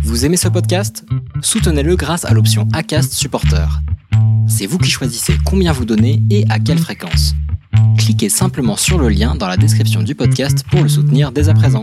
Vous aimez ce podcast ? Soutenez-le grâce à l'option Acast Supporter. C'est vous qui choisissez combien vous donnez et à quelle fréquence. Cliquez simplement sur le lien dans la description du podcast pour le soutenir dès à présent.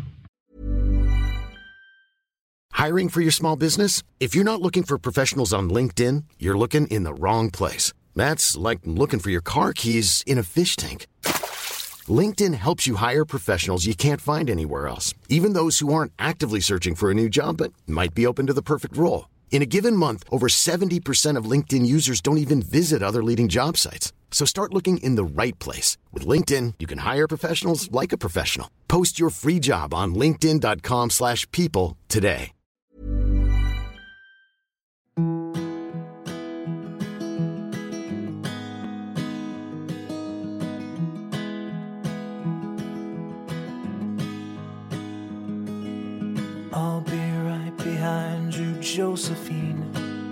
Hiring for your small business? If you're not looking for professionals on LinkedIn, you're looking in the wrong place. That's like looking for your car keys in a fish tank. LinkedIn helps you hire professionals you can't find anywhere else, even those who aren't actively searching for a new job but might be open to the perfect role. In a given month, over 70% of LinkedIn users don't even visit other leading job sites. So start looking in the right place. With LinkedIn, you can hire professionals like a professional. Post your free job on linkedin.com/people today. I'll be right behind you, Josephine.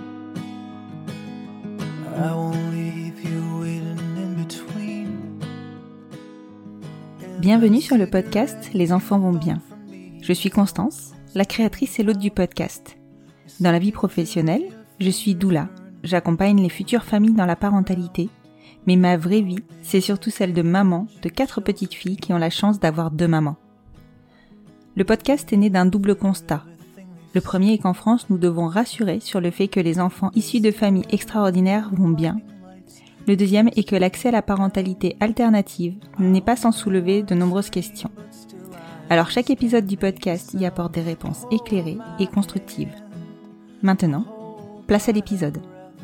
I won't leave you waiting in between. Bienvenue sur le podcast Les enfants vont bien. Je suis Constance, la créatrice et l'hôte du podcast. Dans la vie professionnelle, je suis doula. J'accompagne les futures familles dans la parentalité, mais ma vraie vie, c'est surtout celle de maman de 4 petites filles qui ont la chance d'avoir 2 mamans. Le podcast est né d'un double constat. Le premier est qu'en France, nous devons rassurer sur le fait que les enfants issus de familles extraordinaires vont bien. Le deuxième est que l'accès à la parentalité alternative n'est pas sans soulever de nombreuses questions. Alors chaque épisode du podcast y apporte des réponses éclairées et constructives. Maintenant, place à l'épisode.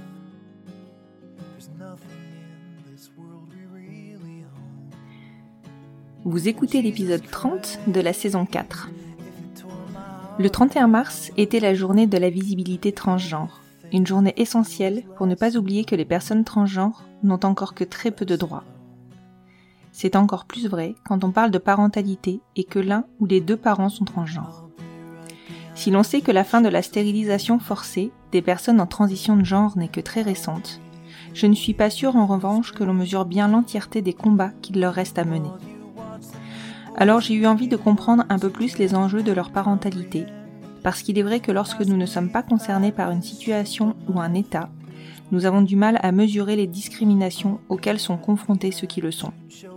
Vous écoutez l'épisode 30 de la saison 4. Le 31 mars était la journée de la visibilité transgenre, une journée essentielle pour ne pas oublier que les personnes transgenres n'ont encore que très peu de droits. C'est encore plus vrai quand on parle de parentalité et que l'un ou les 2 parents sont transgenres. Si l'on sait que la fin de la stérilisation forcée des personnes en transition de genre n'est que très récente, je ne suis pas sûre en revanche que l'on mesure bien l'entièreté des combats qu'il leur reste à mener. Alors j'ai eu envie de comprendre un peu plus les enjeux de leur parentalité, parce qu'il est vrai que lorsque nous ne sommes pas concernés par une situation ou un état, nous avons du mal à mesurer les discriminations auxquelles sont confrontés ceux qui le sont.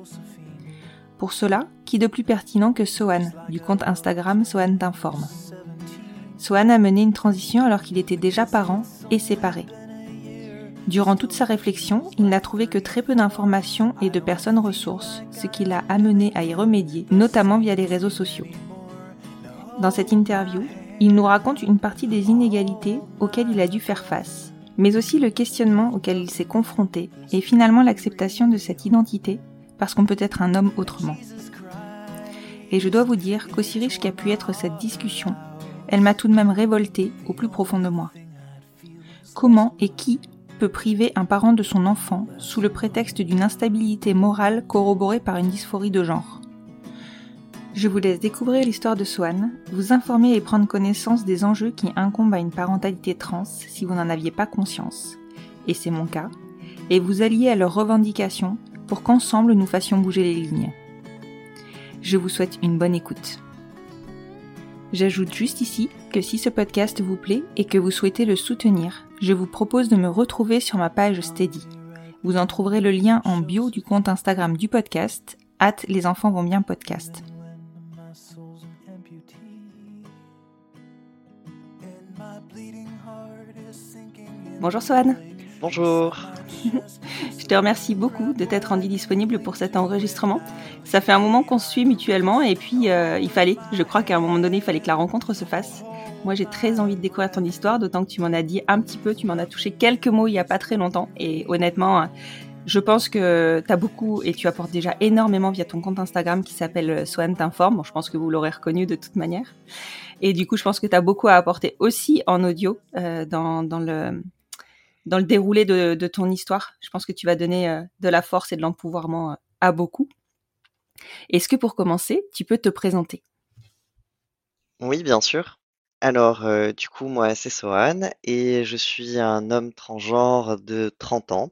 Pour cela, qui de plus pertinent que Sohan, du compte Instagram Sohan t'informe. Sohan a mené une transition alors qu'il était déjà parent et séparé. Durant toute sa réflexion, il n'a trouvé que très peu d'informations et de personnes ressources, ce qui l'a amené à y remédier, notamment via les réseaux sociaux. Dans cette interview, il nous raconte une partie des inégalités auxquelles il a dû faire face, mais aussi le questionnement auquel il s'est confronté et finalement l'acceptation de cette identité parce qu'on peut être un homme autrement. Et je dois vous dire qu'aussi riche qu'a pu être cette discussion, elle m'a tout de même révoltée au plus profond de moi. Comment et qui peut priver un parent de son enfant sous le prétexte d'une instabilité morale corroborée par une dysphorie de genre. Je vous laisse découvrir l'histoire de Sohan, vous informer et prendre connaissance des enjeux qui incombent à une parentalité trans si vous n'en aviez pas conscience, et c'est mon cas, et vous allier à leurs revendications pour qu'ensemble nous fassions bouger les lignes. Je vous souhaite une bonne écoute. J'ajoute juste ici que si ce podcast vous plaît et que vous souhaitez le soutenir, je vous propose de me retrouver sur ma page Steady. Vous en trouverez le lien en bio du compte Instagram du podcast, @lesenfantsvontsbienpodcast. Bonjour Sohan. Bonjour. Je te remercie beaucoup de t'être rendu disponible pour cet enregistrement. Ça fait un moment qu'on se suit mutuellement et puis je crois qu'à un moment donné, il fallait que la rencontre se fasse. Moi, j'ai très envie de découvrir ton histoire, d'autant que tu m'en as dit un petit peu, tu m'en as touché quelques mots il y a pas très longtemps. Et honnêtement, je pense que tu as beaucoup et tu apportes déjà énormément via ton compte Instagram qui s'appelle Sohan t'informe. Bon, je pense que vous l'aurez reconnu de toute manière. Et du coup, je pense que tu as beaucoup à apporter aussi en audio dans le déroulé de ton histoire. Je pense que tu vas donner de la force et de l'empouvoirment à beaucoup. Est-ce que pour commencer, tu peux te présenter ? Oui, bien sûr. Alors, du coup, moi, c'est Sohan et je suis un homme transgenre de 30 ans.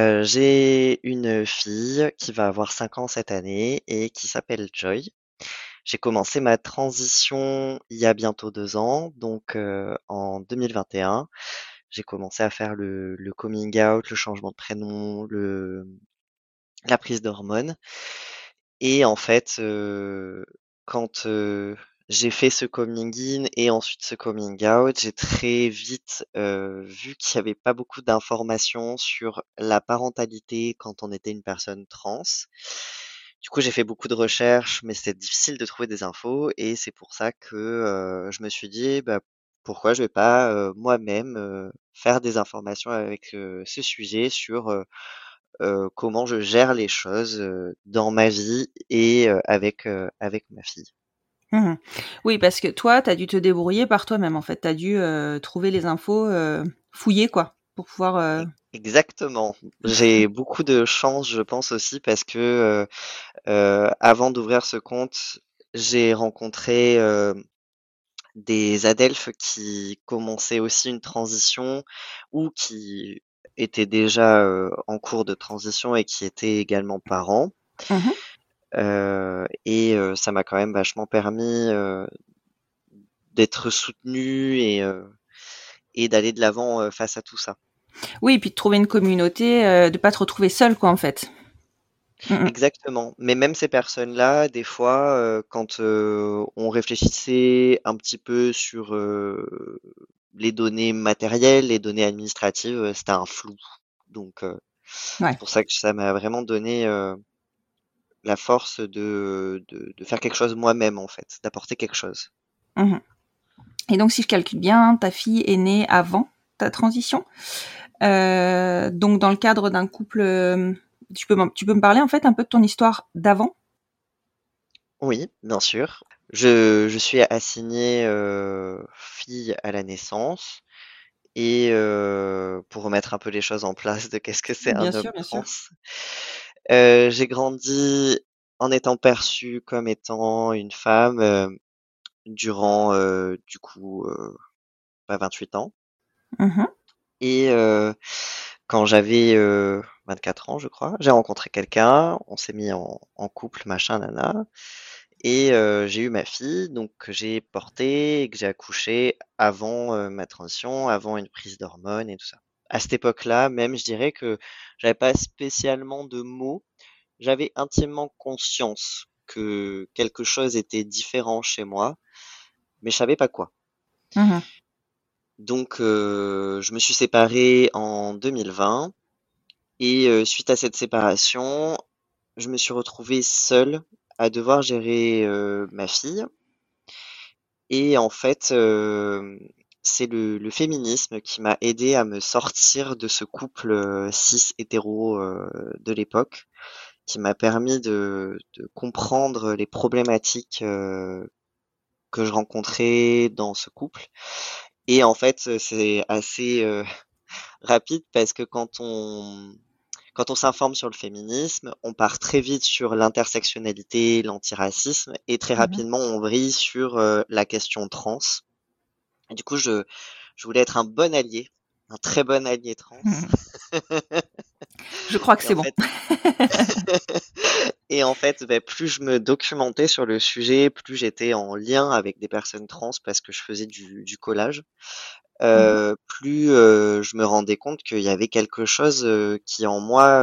J'ai une fille qui va avoir 5 ans cette année et qui s'appelle Joy. J'ai commencé ma transition il y a bientôt 2 ans, donc en 2021. J'ai commencé à faire le coming out, le changement de prénom, la prise d'hormones et en fait, quand, j'ai fait ce coming in et ensuite ce coming out, j'ai très vite, vu qu'il y avait pas beaucoup d'informations sur la parentalité quand on était une personne trans. Du coup, j'ai fait beaucoup de recherches, mais c'était difficile de trouver des infos et c'est pour ça que, je me suis dit: «Bah, pourquoi je vais pas, moi-même, faire des informations avec, ce sujet sur, comment je gère les choses, dans ma vie et avec ma fille». Mmh. Oui, parce que toi, tu as dû te débrouiller par toi-même, en fait. Tu as dû, trouver les infos, fouiller quoi, pour pouvoir, Exactement. J'ai beaucoup de chance, je pense aussi parce que, avant d'ouvrir ce compte, j'ai rencontré, des adelphes qui commençaient aussi une transition ou qui étaient déjà, en cours de transition et qui étaient également parents. Mmh. Ça m'a quand même vachement permis, d'être soutenu et d'aller de l'avant, face à tout ça. Oui, et puis de trouver une communauté, de pas te retrouver seule quoi, en fait. Mmh. Exactement, mais même ces personnes-là, des fois, quand, on réfléchissait un petit peu sur, les données matérielles, les données administratives, c'était un flou. Donc, c'est Ouais. pour ça que ça m'a vraiment donné, la force de faire quelque chose moi-même, en fait, d'apporter quelque chose. Mmh. Et donc si je calcule bien, ta fille est née avant ta transition? Donc dans le cadre d'un couple, tu peux me parler, en fait, un peu de ton histoire d'avant? Oui, bien sûr. Je suis assignée, fille à la naissance et pour remettre un peu les choses en place de qu'est-ce que c'est Bien un homme sûr, bien sûr. trans. J'ai grandi en étant perçue comme étant une femme, durant, du coup, 28 ans Mmh. et quand j'avais, 24 ans, je crois, j'ai rencontré quelqu'un, on s'est mis en couple, machin, nin et j'ai eu ma fille, donc que j'ai portée et que j'ai accouchée avant, ma transition, avant une prise d'hormones et tout ça. À cette époque-là, même, je dirais que j'avais pas spécialement de mots. J'avais intimement conscience que quelque chose était différent chez moi, mais je savais pas quoi. Mmh. Donc, je me suis séparé en 2020 et suite à cette séparation, je me suis retrouvé seul à devoir gérer, ma fille et en fait, c'est le féminisme qui m'a aidé à me sortir de ce couple, cis hétéro, de l'époque, qui m'a permis de comprendre les problématiques, que je rencontrais dans ce couple et en fait, c'est assez, rapide parce que quand on s'informe sur le féminisme, on part très vite sur l'intersectionnalité, l'antiracisme et très Mmh. rapidement on vrille sur, la question trans. Et du coup, je voulais être un bon allié, un très bon allié trans Mmh. Je crois que et c'est en bon. fait beh, plus je me documentais sur le sujet, plus j'étais en lien avec des personnes trans parce que je faisais du collage, Mmh. plus, je me rendais compte qu'il y avait quelque chose, qui en moi,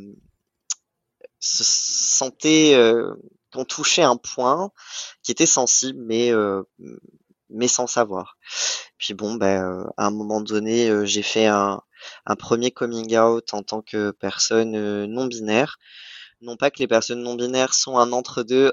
se sentait, qu'on touchait un point qui était sensible mais sans savoir. Puis bon, ben, à un moment donné, j'ai fait un 1er coming out en tant que personne, non binaire. Non pas que les personnes non binaires sont un entre-deux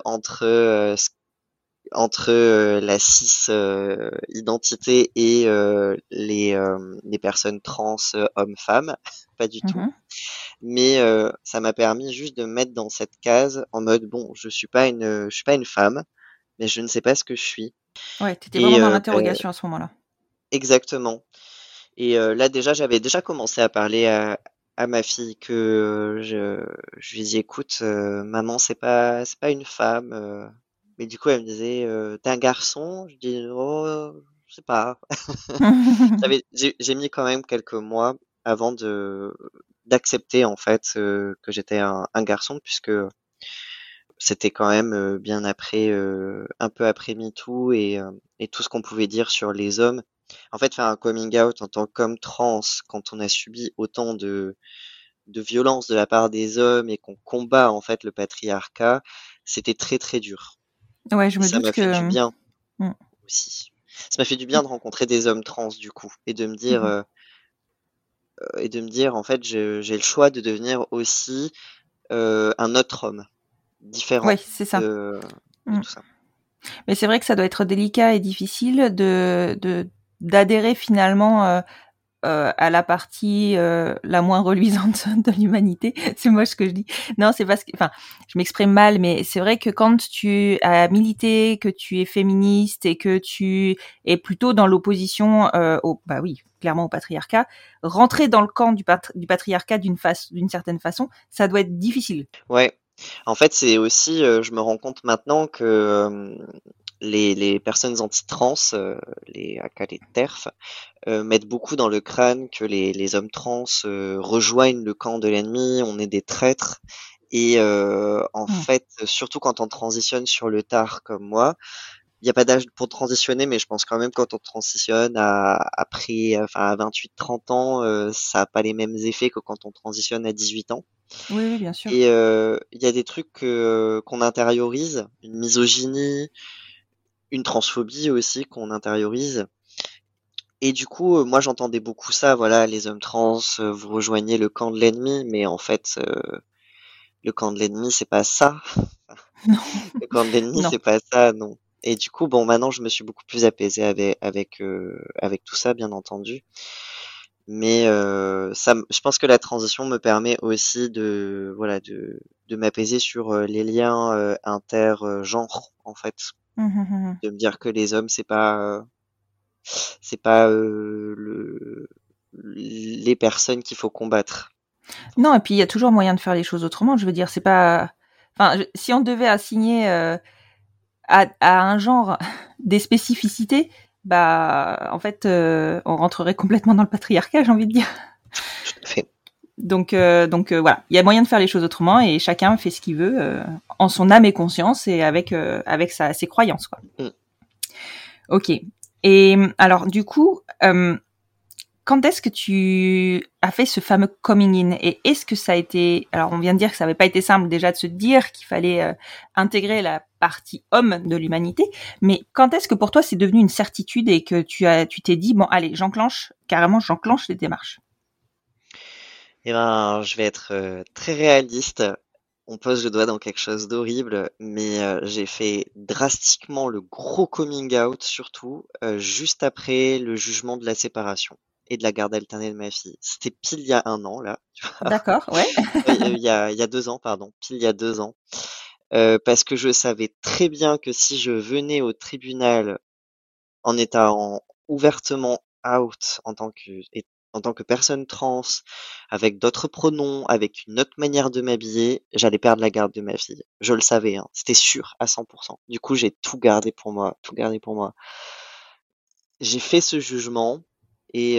entre, la cis, identité et les personnes trans, hommes-femmes, pas du tout. Mmh. Mais, ça m'a permis juste de me mettre dans cette case en mode: «Bon, je suis pas une femme, mais je ne sais pas ce que je suis» Ouais, tu étais et vraiment dans beh l'interrogation à ce moment-là. exactement et là déjà, j'avais déjà commencé à parler à ma fille que je lui ai dit: «Écoute, maman c'est pas une femme», mais du coup elle me disait: «Tu un garçon?» Je dis: «Oh, je sais pas». J'ai mis quand même quelques mois avant d'accepter en fait, que j'étais un garçon puisque c'était quand même bien après, un peu après MeToo et tout ce qu'on pouvait dire sur les hommes. En fait, faire un coming out en tant qu'homme trans, quand on a subi autant de violence de la part des hommes et qu'on combat en fait le patriarcat, c'était très très dur. Ouais, je Et me ça doute m'a fait du que. bien Mm. aussi. Ça m'a fait du bien de rencontrer des hommes trans du coup Mhm. et de me dire en fait j'ai le choix de devenir aussi un autre homme Ouais, différent c'est ça. de Mm. tout ça. Mais c'est vrai que ça doit être délicat et difficile d'adhérer finalement à la partie la moins reluisante de l'humanité. C'est moche ce que je dis. Non, c'est parce que, enfin, je m'exprime mal, mais c'est vrai que quand tu as milité, que tu es féministe et que tu es plutôt dans l'opposition bah oui, clairement au patriarcat, rentrer dans le camp du patriarcat d'une certaine façon, ça doit être difficile. Ouais. En fait, c'est aussi, je me rends compte maintenant que les personnes anti-trans, aka les TERF, mettent beaucoup dans le crâne que les hommes trans rejoignent le camp de l'ennemi, on est des traîtres. Et en Mm. fait, surtout quand on transitionne sur le tard comme moi, il n'y a pas d'âge pour transitionner, mais je pense quand même quand on transitionne après, enfin à 28-30 ans, ça n'a pas les mêmes effets que quand on transitionne à 18 ans. Oui, oui, bien sûr. Et il y a des trucs qu'on intériorise, une misogynie, une transphobie aussi qu'on intériorise. Et du coup, moi j'entendais beaucoup ça, voilà, les hommes trans, vous rejoignez le camp de l'ennemi, mais en fait, le camp de l'ennemi, c'est pas ça. Le camp de l'ennemi, Non. c'est pas ça, non. Et du coup, bon, maintenant je me suis beaucoup plus apaisé avec tout ça, bien entendu. Mais je pense que la transition me permet aussi voilà, de m'apaiser sur les liens intergenres, en fait. Mhm. De me dire que les hommes, c'est pas les personnes qu'il faut combattre. Non, et puis il y a toujours moyen de faire les choses autrement. Je veux dire, c'est pas. Enfin, si on devait assigner à un genre des spécificités, bah, en fait, on rentrerait complètement dans le patriarcat, j'ai envie de dire. Tout à fait. Donc voilà, il y a moyen de faire les choses autrement et chacun fait ce qu'il veut en son âme et conscience et avec ses croyances, quoi. Mm. Ok. Et alors, du coup, quand est-ce que tu as fait ce fameux coming in et est-ce que ça a été, alors on vient de dire que ça n'avait pas été simple déjà de se dire qu'il fallait intégrer la partie homme de l'humanité, mais quand est-ce que pour toi c'est devenu une certitude et que tu t'es dit bon allez j'enclenche les démarches. Eh ben, je vais être très réaliste. On pose le doigt dans quelque chose d'horrible, mais j'ai fait drastiquement le gros coming out, surtout juste après le jugement de la séparation et de la garde alternée de ma fille. C'était pile il y a un an, là. D'accord, ouais. Il y a 2 ans, pardon, pile il y a 2 ans. Parce que je savais très bien que si je venais au tribunal en étant ouvertement out en tant que personne trans, avec d'autres pronoms, avec une autre manière de m'habiller, j'allais perdre la garde de ma fille. Je le savais, hein, c'était sûr à 100%. Du coup, j'ai tout gardé pour moi, tout gardé pour moi. J'ai fait ce jugement et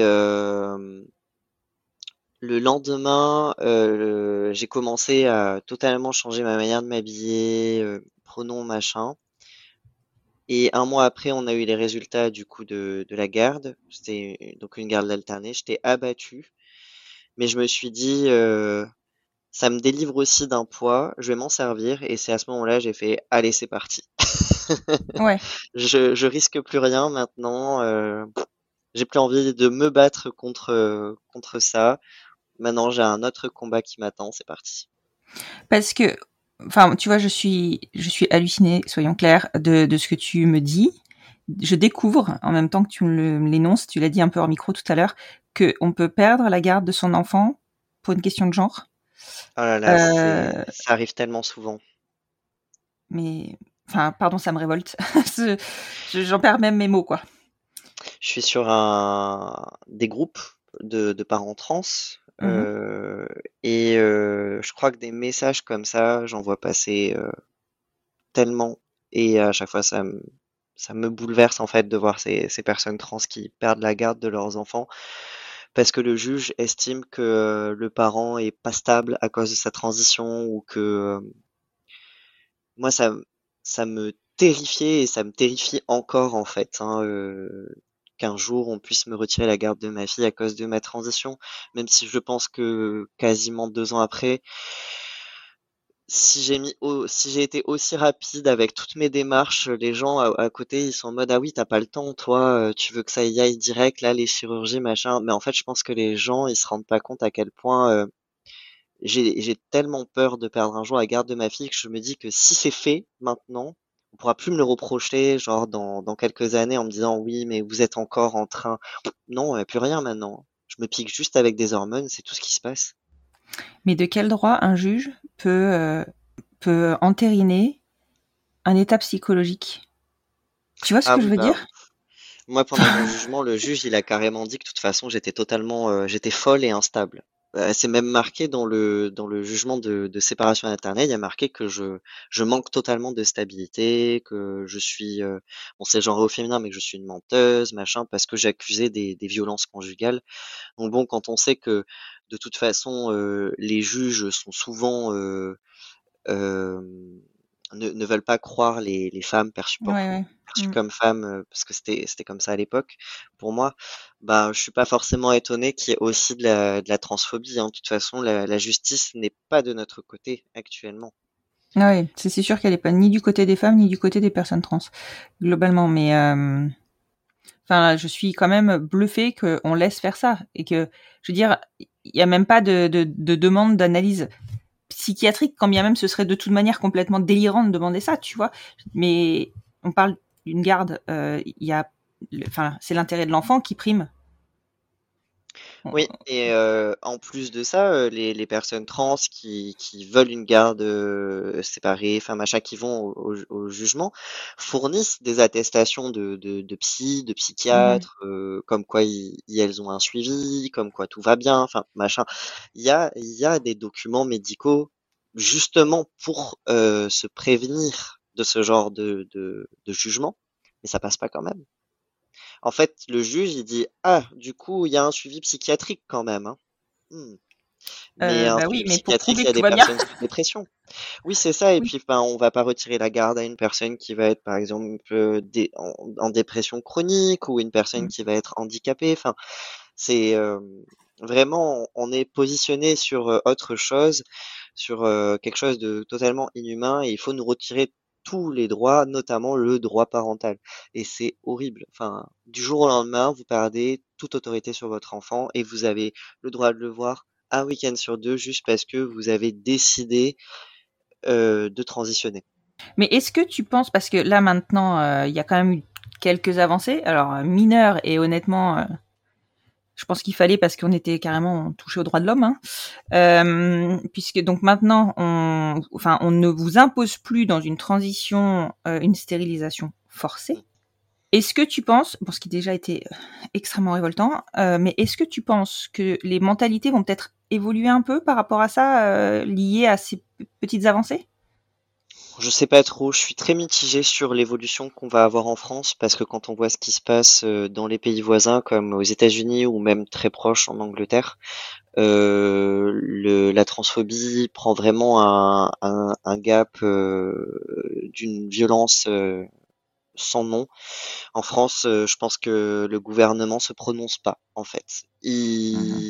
le lendemain, j'ai commencé à totalement changer ma manière de m'habiller, pronoms, machin. Et un mois après, on a eu les résultats du coup de la garde. C'était donc une garde alternée. J'étais abattu, mais je me suis dit, ça me délivre aussi d'un poids, je vais m'en servir. Et c'est à ce moment-là, j'ai fait, allez, c'est parti. Ouais. Je risque plus rien maintenant. J'ai plus envie de me battre contre ça. Maintenant, j'ai un autre combat qui m'attend. C'est parti. Parce que, enfin, tu vois, je suis hallucinée, soyons clairs, de ce que tu me dis. Je découvre, en même temps que tu me l'énonces, tu l'as dit un peu hors micro tout à l'heure, qu'on peut perdre la garde de son enfant pour une question de genre. Oh là là, Euh, ça arrive tellement souvent. mais, enfin, pardon, ça me révolte. J'en perds même mes mots, quoi. Je suis sur des groupes de parents trans, Mhm. et je crois que des messages comme ça, j'en vois passer tellement, et à chaque fois ça me bouleverse en fait de voir ces personnes trans qui perdent la garde de leurs enfants parce que le juge estime que le parent est pas stable à cause de sa transition ou que moi, ça me terrifiait et ça me terrifie encore, en fait, hein, qu'un jour on puisse me retirer la garde de ma fille à cause de ma transition, même si je pense que quasiment 2 ans après, si j'ai été aussi rapide avec toutes mes démarches, les gens à côté, ils sont en mode: «Ah oui, t'as pas le temps toi, tu veux que ça y aille direct là, les chirurgies machin». Mais en fait, je pense que les gens, ils se rendent pas compte à quel point, j'ai tellement peur de perdre un jour la garde de ma fille que je me dis que si c'est fait maintenant, on pourra plus me le reprocher, genre dans quelques années en me disant: «Oui, mais vous êtes encore en train». Non, plus rien maintenant. Je me pique juste avec des hormones, c'est tout ce qui se passe. Mais de quel droit un juge peut entériner un état psychologique? Tu vois ce Ah que je oui, veux bah dire? moi, pendant mon jugement, le juge, il a carrément dit que de toute façon, j'étais folle et instable. C'est même marqué dans le jugement de séparation maternelle, il y a marqué que je manque totalement de stabilité, que je suis, bon, c'est genré au féminin, mais que je suis une menteuse, machin, parce que j'accusais des violences conjugales. Donc bon, quand on sait que de toute façon, les juges sont souvent, euh, ne veulent pas croire les femmes Ouais, ouais. perçues comme femmes, parce que c'était comme ça à l'époque, pour moi, bah, je suis pas forcément étonné qu'il y ait aussi de la transphobie, hein. De toute façon, la justice n'est pas de notre côté actuellement. Ouais, c'est sûr qu'elle est pas ni du côté des femmes ni du côté des personnes trans, globalement. Mais enfin, je suis quand même bluffée qu'on laisse faire ça et que, je veux dire, il y a même pas de demande d'analyse psychiatrique, quand bien même ce serait de toute manière complètement délirant de demander ça, tu vois. Mais on parle d'une garde, il y a, enfin, c'est l'intérêt de l'enfant qui prime. Oui, et en plus de ça, les personnes trans qui veulent une garde séparée, enfin machin, qui vont au jugement, fournissent des attestations de psy, de Mhm. psychiatre, comme quoi elles ont un suivi, comme quoi tout va bien, enfin machin. Il y a des documents médicaux justement pour se prévenir de ce genre de jugement, mais ça passe pas quand même. En fait, le juge, il dit: «Ah, du coup, il y a un suivi psychiatrique quand même, hein. Mmh. Mais un Bah suivi oui, mais pour psychiatrique, prouver il y a que tout des va bien. personnes sous dépression». Oui, c'est ça et Oui. puis, enfin, on va pas retirer la garde à une personne qui va être, par exemple, en dépression chronique ou une personne Mm. qui va être handicapée. Enfin, c'est, vraiment, on est positionné sur, autre chose, sur, quelque chose de totalement inhumain et il faut nous retirer tous les droits, notamment le droit parental et c'est horrible. Enfin, du jour au lendemain, vous perdez toute autorité sur votre enfant et vous avez le droit de le voir un week-end sur 2 juste parce que vous avez décidé, de transitionner. Mais est-ce que tu penses, parce que là maintenant, il y a quand même eu quelques avancées, alors mineures et honnêtement, je pense qu'il fallait parce qu'on était carrément touché aux droits de l'homme, hein. Puisque donc maintenant, on ne vous impose plus dans une transition une stérilisation forcée. Est-ce que tu penses, bon, ce qui déjà été extrêmement révoltant, mais est-ce que tu penses que les mentalités vont peut-être évoluer un peu par rapport à ça, liées à ces petites avancées? Je sais pas trop, je suis très mitigé sur l'évolution qu'on va avoir en France parce que quand on voit ce qui se passe dans les pays voisins comme aux États-Unis ou même très proche en Angleterre, la transphobie prend vraiment un gap d'une violence sans nom. En France, je pense que le gouvernement se prononce pas en fait. Mhm.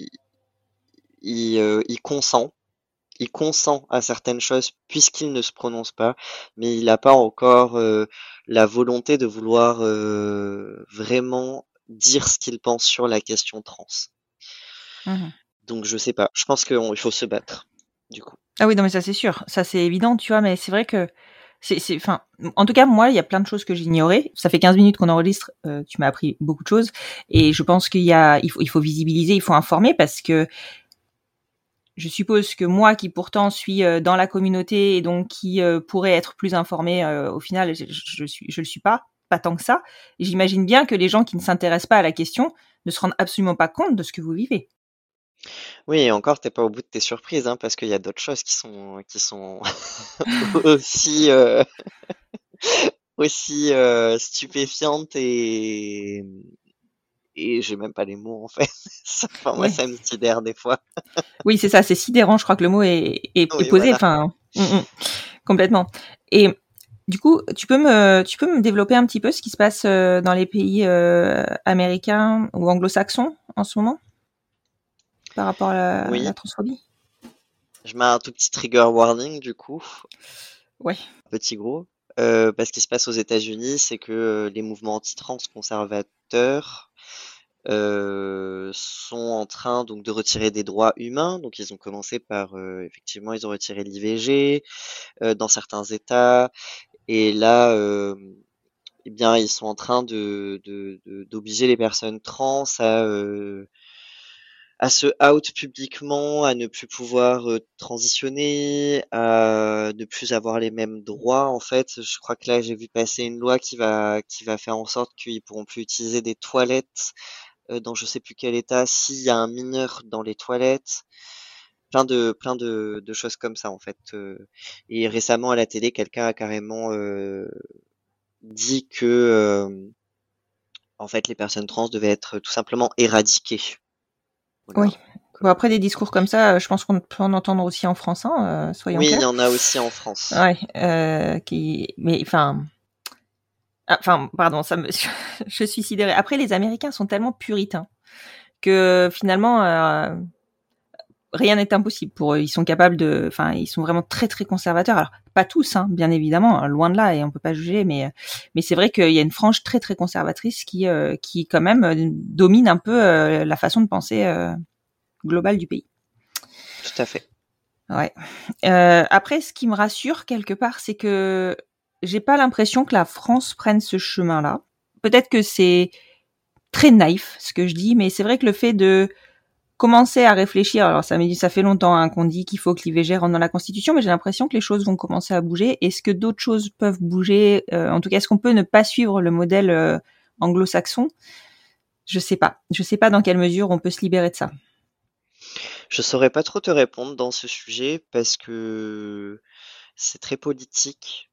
Il consent. Il consent à certaines choses puisqu'il ne se prononce pas, mais il n'a pas encore la volonté de vouloir vraiment dire ce qu'il pense sur la question trans. Mhm. Donc je sais pas. Je pense qu'il faut se battre, du coup. Ah oui, non, mais ça c'est sûr, ça c'est évident, tu vois, mais c'est vrai que enfin, en tout cas, moi, il y a plein de choses que j'ignorais. Ça fait 15 minutes qu'on enregistre, tu m'as appris beaucoup de choses, et je pense il faut visibiliser, il faut informer, parce que je suppose que moi, qui pourtant suis dans la communauté et donc qui pourrais être plus informée, au final, je le suis pas tant que ça. Et j'imagine bien que les gens qui ne s'intéressent pas à la question ne se rendent absolument pas compte de ce que vous vivez. Oui, et encore, t'es pas au bout de tes surprises, hein, parce qu'il y a d'autres choses qui sont aussi, aussi stupéfiantes et j'ai même pas les mots en fait. Enfin, moi, Ouais. ça me sidère des fois. Oui, c'est ça, c'est sidérant, je crois que le mot est Oui, posé. voilà. Enfin, Complètement. Et du coup, tu peux me développer un petit peu ce qui se passe dans les pays américains ou anglo-saxons en ce moment par rapport à Oui, la transphobie? je mets un tout petit trigger warning du coup, Ouais. petit gros. Parce qu'il se passe aux États-Unis, c'est que les mouvements anti-trans conservateurs sont en train donc de retirer des droits humains. Donc ils ont commencé par effectivement ils ont retiré l'IVG dans certains États et là eh bien ils sont en train d'obliger les personnes trans à se out publiquement, à ne plus pouvoir transitionner, à ne plus avoir les mêmes droits. En fait, je crois que là j'ai vu passer une loi qui va faire en sorte qu'ils pourront plus utiliser des toilettes dans je sais plus quel état, s'il y a un mineur dans les toilettes, plein de choses comme ça en fait. Et récemment à la télé, quelqu'un a carrément dit que en fait les personnes trans devaient être tout simplement éradiquées. Voilà. Oui. Bon, après des discours comme ça, je pense qu'on peut en entendre aussi en France, hein, soyons Oui, il y clairs. en a aussi en France. Ouais. Mais enfin. Enfin, pardon, je suis sidérée. Après, les Américains sont tellement puritains que finalement, rien n'est impossible pour eux. Ils sont capables ils sont vraiment très très conservateurs. Alors, pas tous, hein, bien évidemment, hein, loin de là, et on peut pas juger, mais c'est vrai qu'il y a une frange très très conservatrice qui quand même domine un peu la façon de penser globale du pays. Tout à fait. Ouais. Après, ce qui me rassure quelque part, c'est que j'ai pas l'impression que la France prenne ce chemin-là. Peut-être que c'est très naïf ce que je dis, mais c'est vrai que le fait de commencer à réfléchir, alors ça fait longtemps hein, qu'on dit qu'il faut que l'IVG rentre dans la Constitution, mais j'ai l'impression que les choses vont commencer à bouger. Est-ce que d'autres choses peuvent bouger en tout cas, est-ce qu'on peut ne pas suivre le modèle anglo-saxon? Je sais pas. Je sais pas dans quelle mesure on peut se libérer de ça. Je saurais pas trop te répondre dans ce sujet parce que c'est très politique.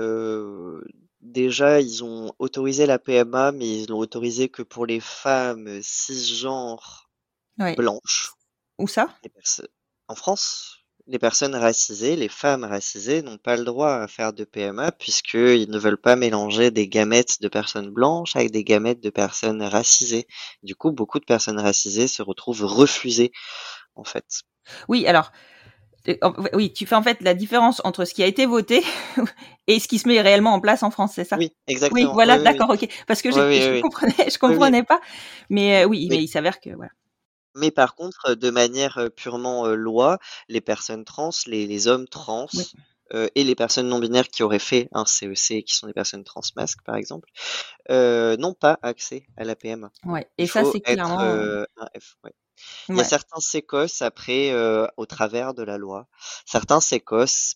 Déjà, ils ont autorisé la PMA, mais ils l'ont autorisé que pour les femmes cisgenres Ouais. blanches. Où ça? En France, les personnes racisées, les femmes racisées n'ont pas le droit à faire de PMA puisqu'ils ne veulent pas mélanger des gamètes de personnes blanches avec des gamètes de personnes racisées. Du coup, beaucoup de personnes racisées se retrouvent refusées, en fait. Oui, alors oui, tu fais en fait la différence entre ce qui a été voté et ce qui se met réellement en place en France, c'est ça? Oui, Oui, exactement. Oui, voilà, oui, oui. d'accord, ok. Parce que Oui, oui, je oui. comprenais, Oui, oui. pas. Mais oui, mais Mais, il s'avère que voilà. mais par contre, de manière purement loi, les personnes trans, les hommes trans Oui, et les personnes non binaires qui auraient fait un CEC, qui sont des personnes transmasques par exemple, n'ont pas accès à la PMA. ouais. Et Il ça, faut c'est être clairement. un F. Ouais. Il y a Ouais. certains sécos après, au travers de la loi, certains sécos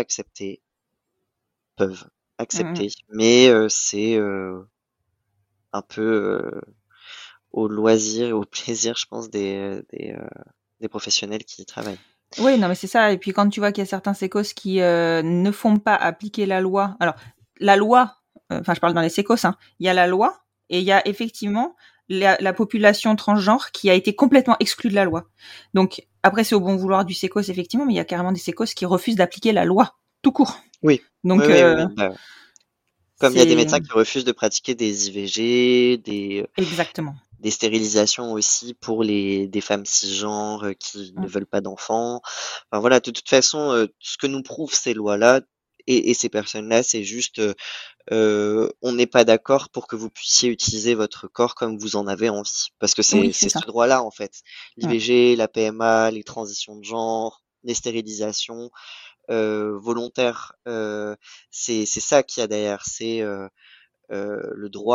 peuvent Mm, accepter, mais c'est un peu au loisir et au plaisir, je pense, des professionnels qui y travaillent. oui, non, mais c'est ça. Et puis quand tu vois qu'il y a certains sécos qui ne font pas appliquer la loi. Alors, la loi, enfin, je parle dans les sécos, hein. Il y a la loi et il y a effectivement la population transgenre qui a été complètement exclue de la loi. Donc, après, c'est au bon vouloir du sécos, effectivement, mais il y a carrément des sécos qui refusent d'appliquer la loi, tout court. Oui, oui, Donc, oui, oui. Bah, comme il y a des c'est médecins qui refusent de pratiquer des IVG, exactement. des stérilisations aussi pour des femmes cisgenres qui ne Mm. veulent pas d'enfants. Enfin voilà, de toute façon, ce que nous prouvent ces lois-là et ces personnes-là, c'est juste on n'est pas d'accord pour que vous puissiez utiliser votre corps comme vous en avez envie. Parce que Oui, c'est c'est ça. ce droit-là en fait. Mm. L'IVG, la PMA, les transitions de genre, les stérilisations volontaires, c'est ça qu'il y a derrière. C'est le droit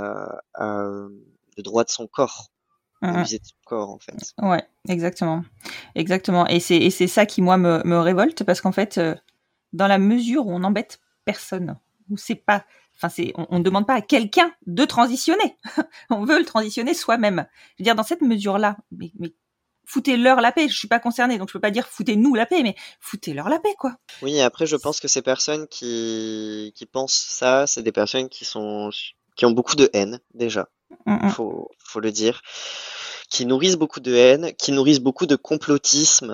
le droit de son corps, Mm, à mm. user de son corps en fait. Ouais, exactement. Exactement. Et c'est ça qui, moi, me révolte parce qu'en fait, dans la mesure où on n'embête personne, où c'est pas, enfin, on ne demande pas à quelqu'un de transitionner. On veut le transitionner soi-même. Je veux dire, dans cette mesure-là, mais foutez-leur la paix. Je suis pas concernée, donc je peux pas dire foutez-nous la paix, mais foutez-leur la paix, quoi. Oui, après je pense que ces personnes qui pensent ça, c'est des personnes qui ont beaucoup de haine déjà. Mm, mm. Faut le dire, qui nourrissent beaucoup de haine, qui nourrissent beaucoup de complotisme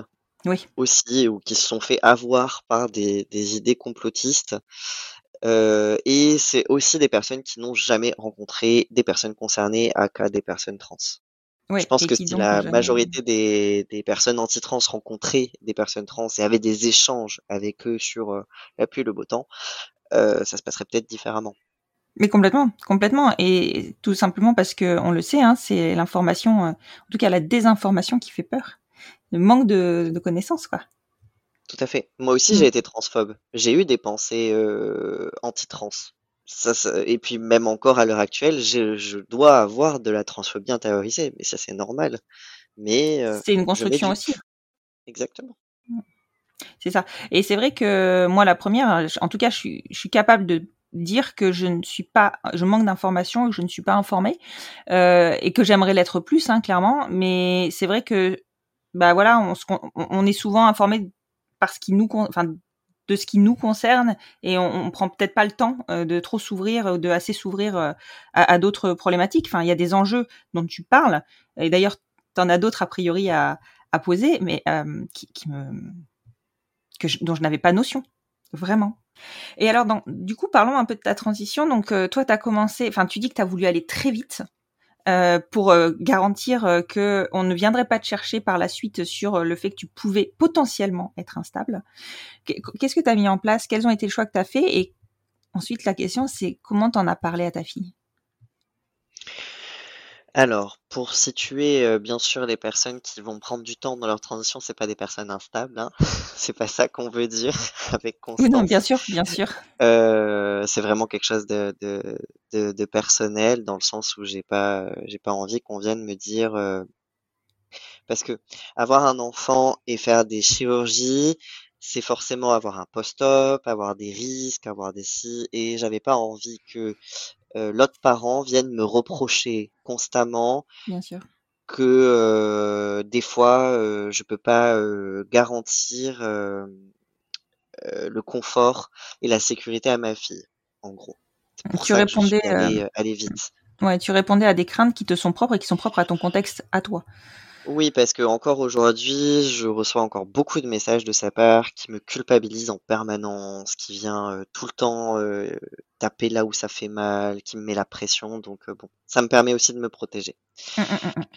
Oui. aussi, ou qui se sont fait avoir par des idées complotistes. Et c'est aussi des personnes qui n'ont jamais rencontré des personnes concernées, aka des personnes trans. Je Oui, pense et que qui si donc n'ont la jamais. majorité des personnes anti-trans rencontraient des personnes trans et avaient des échanges avec eux sur la pluie et le beau temps, ça se passerait peut-être différemment. Mais complètement, complètement, et tout simplement parce que on le sait, hein, c'est l'information, en tout cas la désinformation qui fait peur. Le manque de connaissances, quoi. Tout à fait. Moi aussi, j'ai Mmh. été transphobe. J'ai eu des pensées anti-trans. Et puis même encore à l'heure actuelle, je dois avoir de la transphobie intériorisée, mais ça c'est normal. Mais C'est une je construction m'éduque. aussi. Exactement. Mmh. C'est ça, et c'est vrai que moi la première, en tout cas je suis capable de dire que je manque d'informations, que je ne suis pas informée, et que j'aimerais l'être plus, hein, clairement, mais c'est vrai que, bah, voilà, on est souvent informé par ce qui nous enfin, de ce qui nous concerne, et on prend peut-être pas le temps, de trop s'ouvrir, de assez s'ouvrir, à d'autres problématiques. Enfin, il y a des enjeux dont tu parles, et d'ailleurs tu en as d'autres a priori à poser, mais qui me dont je n'avais pas notion, vraiment. Et alors, du coup, parlons un peu de ta transition. Donc, toi, tu as commencé, enfin, tu dis que tu as voulu aller très vite pour garantir que on ne viendrait pas te chercher par la suite sur le fait que tu pouvais potentiellement être instable. Qu'est-ce que tu as mis en place? Quels ont été les choix que tu as fait? Et ensuite, la question, c'est comment t'en as parlé à ta fille? Alors, pour situer, bien sûr, les personnes qui vont prendre du temps dans leur transition, c'est pas des personnes instables, hein. C'est pas ça qu'on veut dire avec Oui, non, bien Constance. sûr, bien sûr. C'est vraiment quelque chose de personnel, dans le sens où j'ai pas envie qu'on vienne me dire, parce que avoir un enfant et faire des chirurgies, c'est forcément avoir un post-op, avoir des risques, avoir des ci, et j'avais pas envie que l'autre parent vienne me reprocher constamment Bien sûr. que des fois je peux pas garantir le confort et la sécurité à ma fille, en gros. C'est pour Tu ça que je suis répondais, allé vite. ouais, tu répondais à des craintes qui te sont propres et qui sont propres à ton contexte, à toi. Oui, parce que encore aujourd'hui, je reçois encore beaucoup de messages de sa part qui me culpabilise en permanence, qui vient tout le temps taper là où ça fait mal, qui me met la pression. Donc bon, ça me permet aussi de me protéger. Mmh.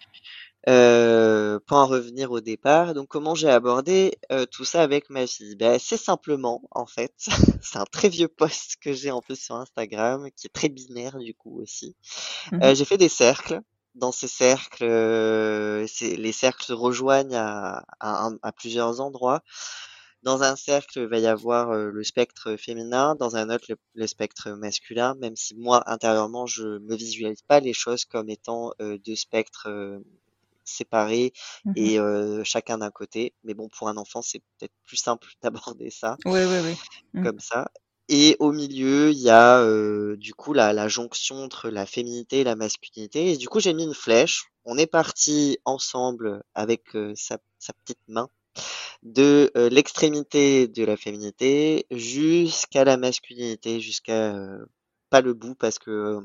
Pour en revenir au départ, donc comment j'ai abordé tout ça avec ma fille? Ben, assez simplement, en fait. C'est un très vieux post que j'ai en plus sur Instagram, qui est très binaire du coup aussi. Mmh. J'ai fait des cercles. Dans ces cercles, les cercles se rejoignent à plusieurs endroits. Dans un cercle, il va y avoir le spectre féminin, dans un autre, le spectre masculin, même si moi, intérieurement, je me visualise pas les choses comme étant deux spectres séparés Mmh. et chacun d'un côté. Mais bon, pour un enfant, c'est peut-être plus simple d'aborder ça Oui, oui, oui. Mmh. comme ça. Et au milieu, il y a du coup la jonction entre la féminité et la masculinité. Et du coup, j'ai mis une flèche. On est parti ensemble avec sa petite main de l'extrémité de la féminité jusqu'à la masculinité, jusqu'à pas le bout parce que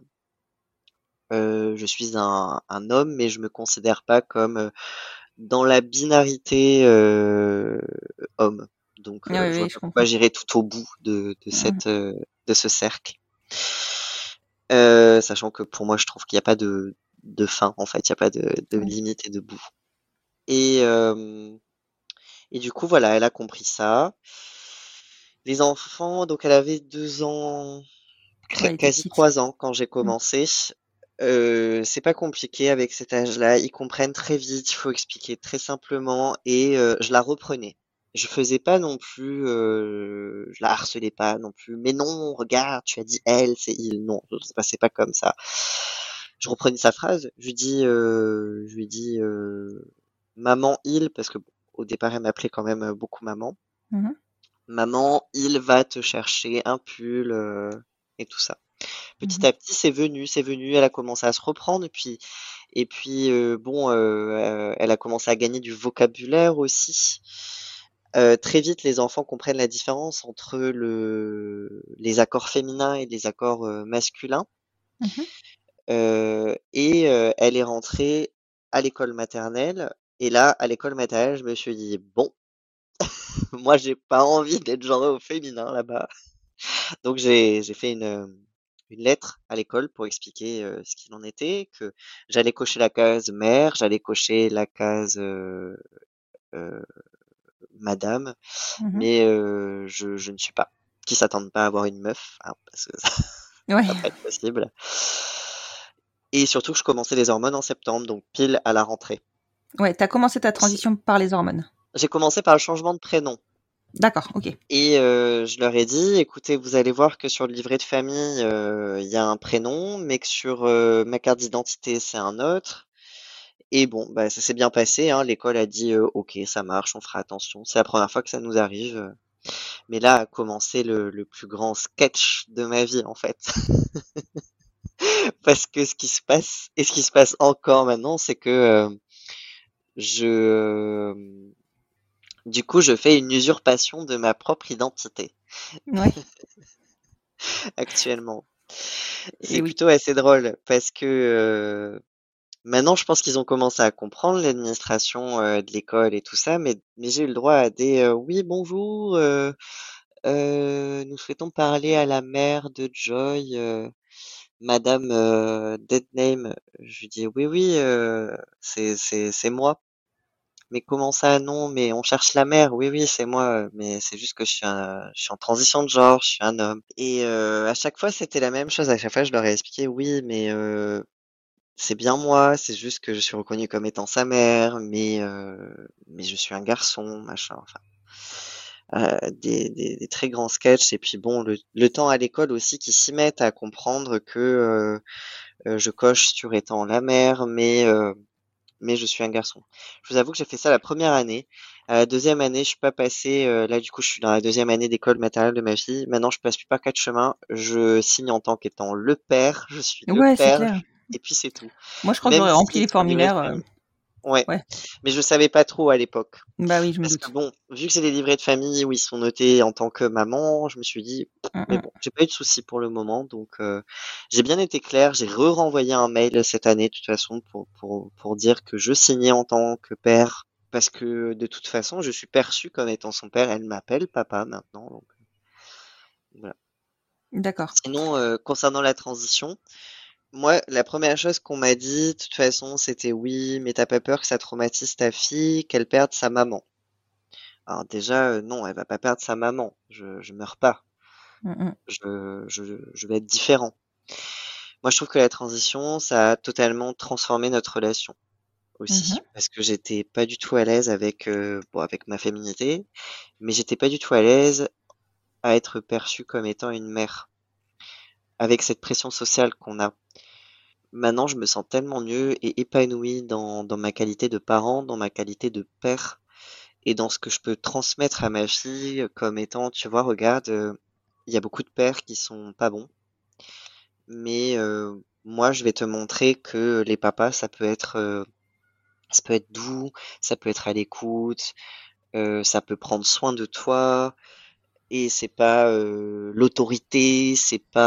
je suis un homme, mais je me considère pas comme dans la binarité homme. Donc, Oui, je vois oui, je pas pourquoi comprends. j'irai tout au bout de Mmh. de ce cercle. Sachant que pour moi, je trouve qu'il n'y a pas de fin, en fait, il n'y a pas de Oui. limite et de bout. Et, euh, et du coup, voilà, elle a compris ça. Les enfants, donc elle avait 2 ans, Ouais, elle était quasi petite. 3 ans quand j'ai Mmh. commencé. C'est pas compliqué avec cet âge-là. Ils comprennent très vite, il faut expliquer très simplement et je la reprenais. Je faisais pas non plus, je la harcelais pas non plus. Mais non, regarde, tu as dit elle, c'est il. Non, ça se passait pas comme ça. Je reprenais sa phrase. Je lui dis maman il parce que bon, au départ elle m'appelait quand même beaucoup maman. Mmh. Maman, il va te chercher un pull et tout ça. Petit Mmh. à petit, c'est venu, elle a commencé à se reprendre et puis bon, elle a commencé à gagner du vocabulaire aussi. Très vite, les enfants comprennent la différence entre les accords féminins et les accords masculins. Mmh. Et elle est rentrée à l'école maternelle. Et là, à l'école maternelle, je me suis dit bon. Moi, j'ai pas envie d'être genré au féminin là-bas. Donc j'ai fait une lettre à l'école pour expliquer ce qu'il en était, que j'allais cocher la case mère, j'allais cocher la case euh, madame, Mhm. mais je ne suis pas. Qui s'attendent pas à avoir une meuf, hein, parce que ça Ouais. va pas être possible. Et surtout que je commençais les hormones en septembre, donc pile à la rentrée. Ouais, t'as commencé ta transition par les hormones. J'ai commencé par le changement de prénom. D'accord, ok. Et je leur ai dit, écoutez, vous allez voir que sur le livret de famille, il y a un prénom, mais que sur ma carte d'identité, c'est un autre. Et bon, bah, ça s'est bien passé, hein. L'école a dit, ok, ça marche, on fera attention. C'est la première fois que ça nous arrive. Mais là a commencé le plus grand sketch de ma vie, en fait. Parce que ce qui se passe, et ce qui se passe encore maintenant, c'est que je, du coup, je fais une usurpation de ma propre identité Ouais. actuellement. Et C'est oui. plutôt assez drôle parce que maintenant, je pense qu'ils ont commencé à comprendre l'administration de l'école et tout ça, mais j'ai eu le droit à des oui, bonjour, nous souhaitons parler à la mère de Joy, Madame Deadname. Je lui dis oui, oui, c'est moi. Mais comment ça, non? Mais on cherche la mère. Oui, oui, c'est moi. Mais c'est juste que je suis en transition de genre. Je suis un homme. Et à chaque fois, c'était la même chose. À chaque fois, je leur ai expliqué, oui, mais c'est bien moi. C'est juste que je suis reconnu comme étant sa mère, mais je suis un garçon, machin. Enfin, des très grands sketchs. Et puis bon, le temps à l'école aussi qui s'y mettent à comprendre que je coche sur étant la mère, mais je suis un garçon. Je vous avoue que j'ai fait ça la première année. À la deuxième année, je suis pas passé. Là, du coup, je suis dans la deuxième année d'école maternelle de ma fille. Maintenant, je passe plus par quatre chemins. Je signe en tant qu'étant le père. Je suis le Ouais, c'est père. clair. Et puis c'est tout. Moi, je crois que Même j'aurais rempli si les sur le livret de formulaires. famille. Ouais. Ouais. Mais je savais pas trop à l'époque. Bah oui, je me Parce que doute. bon, vu que c'est des livrets de famille où ils sont notés en tant que maman, je me suis dit, Mm, mais mm. bon, j'ai pas eu de soucis pour le moment, donc j'ai bien été clair. J'ai renvoyé un mail cette année, de toute façon, pour dire que je signais en tant que père, parce que de toute façon, je suis perçu comme étant son père. Elle m'appelle papa maintenant, donc voilà. D'accord. Sinon, concernant la transition, moi, la première chose qu'on m'a dit, de toute façon, c'était oui, mais t'as pas peur que ça traumatise ta fille, qu'elle perde sa maman. Alors déjà, non, elle va pas perdre sa maman. Je meurs pas. Mm, mm. Je vais être différent. Moi, je trouve que la transition, ça a totalement transformé notre relation aussi, Mhm. parce que j'étais pas du tout à l'aise avec bon, avec ma féminité, mais j'étais pas du tout à l'aise à être perçue comme étant une mère, avec cette pression sociale qu'on a. Maintenant, je me sens tellement mieux et épanoui dans ma qualité de parent, dans ma qualité de père et dans ce que je peux transmettre à ma fille comme étant, tu vois, regarde, il y a beaucoup de pères qui sont pas bons, mais moi, je vais te montrer que les papas, ça peut être doux, ça peut être à l'écoute, ça peut prendre soin de toi, et c'est pas l'autorité,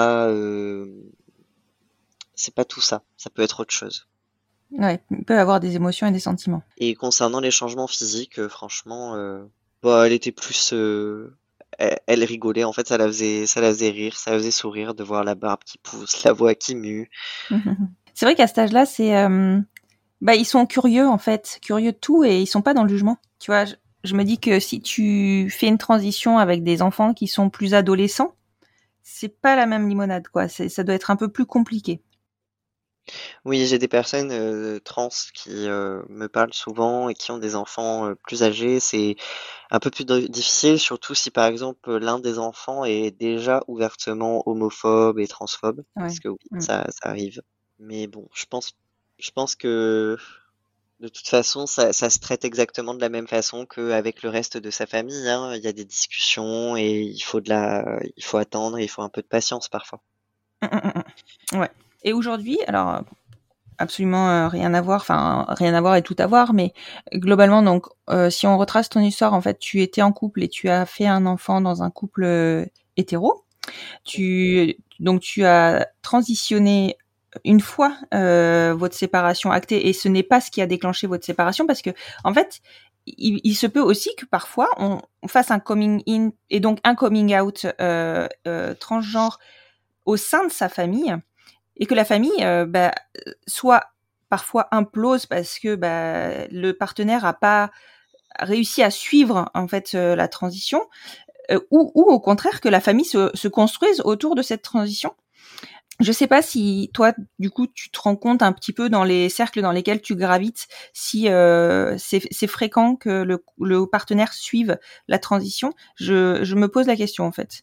c'est pas tout ça. Ça peut être autre chose. Ouais, il peut avoir des émotions et des sentiments. Et concernant les changements physiques, franchement, bah, elle était plus, elle rigolait. En fait, ça la faisait rire, ça la faisait sourire de voir la barbe qui pousse, la voix qui mue. C'est vrai qu'à cet âge-là, bah, ils sont curieux, en fait, curieux de tout et ils sont pas dans le jugement. Tu vois, je me dis que si tu fais une transition avec des enfants qui sont plus adolescents, c'est pas la même limonade, quoi. Ça doit être un peu plus compliqué. Oui, j'ai des personnes trans qui me parlent souvent et qui ont des enfants plus âgés. C'est un peu plus difficile, surtout si par exemple l'un des enfants est déjà ouvertement homophobe et transphobe, Ouais. parce que oui, Mm. ça arrive. Mais bon, je pense que de toute façon, ça se traite exactement de la même façon qu'avec le reste de sa famille, hein. Il y a des discussions et il faut attendre, et il faut un peu de patience parfois. Mm, mm, mm. Ouais. Et aujourd'hui, alors absolument rien à voir, enfin rien à voir et tout à voir, mais globalement donc si on retrace ton histoire, en fait tu étais en couple et tu as fait un enfant dans un couple hétéro. Donc tu as transitionné une fois votre séparation actée et ce n'est pas ce qui a déclenché votre séparation parce que en fait il se peut aussi que parfois on fasse un coming in et donc un coming out transgenre au sein de sa famille et que la famille soit parfois implose parce que le partenaire a pas réussi à suivre en fait la transition ou au contraire que la famille se construise autour de cette transition. Je sais pas si toi, du coup, tu te rends compte un petit peu dans les cercles dans lesquels tu gravites, si c'est fréquent que le partenaire suive la transition. Je me pose la question en fait.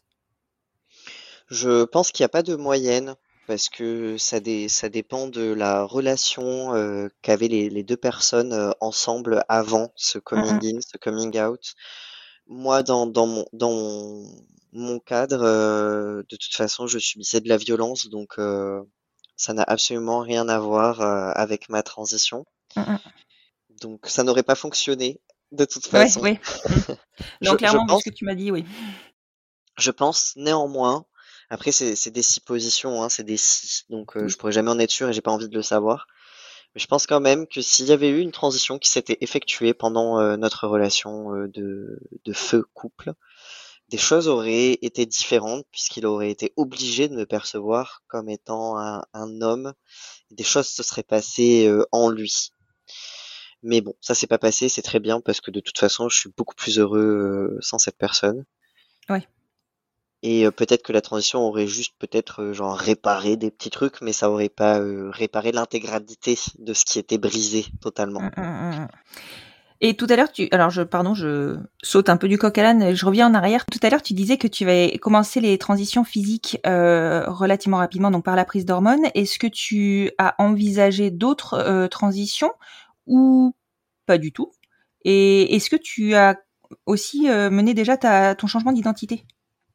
Je pense qu'il n'y a pas de moyenne parce que ça dépend de la relation qu'avaient les deux personnes ensemble avant ce coming in, ce coming out. Moi, dans mon cadre, de toute façon, je subissais de la violence, donc ça n'a absolument rien à voir avec ma transition. Donc ça n'aurait pas fonctionné de toute Ouais, façon. oui. Je, Non, je clairement, vu ce pense, que tu m'as dit, oui. je pense néanmoins, après c'est des suppositions, hein, c'est des si, donc Oui. je pourrais jamais en être sûr et j'ai pas envie de le savoir. Mais je pense quand même que s'il y avait eu une transition qui s'était effectuée pendant notre relation de feu couple, des choses auraient été différentes puisqu'il aurait été obligé de me percevoir comme étant un homme. Des choses se seraient passées en lui. Mais bon, ça s'est pas passé, c'est très bien parce que de toute façon, je suis beaucoup plus heureux sans cette personne. Ouais. Et peut-être que la transition aurait juste peut-être genre réparé des petits trucs, mais ça aurait pas réparé l'intégralité de ce qui était brisé totalement. Et tout à l'heure, je saute un peu du coq à l'âne, je reviens en arrière. Tout à l'heure, tu disais que tu avais commencé les transitions physiques relativement rapidement, donc par la prise d'hormones. Est-ce que tu as envisagé d'autres transitions ou pas du tout? Et est-ce que tu as aussi mené déjà ton changement d'identité?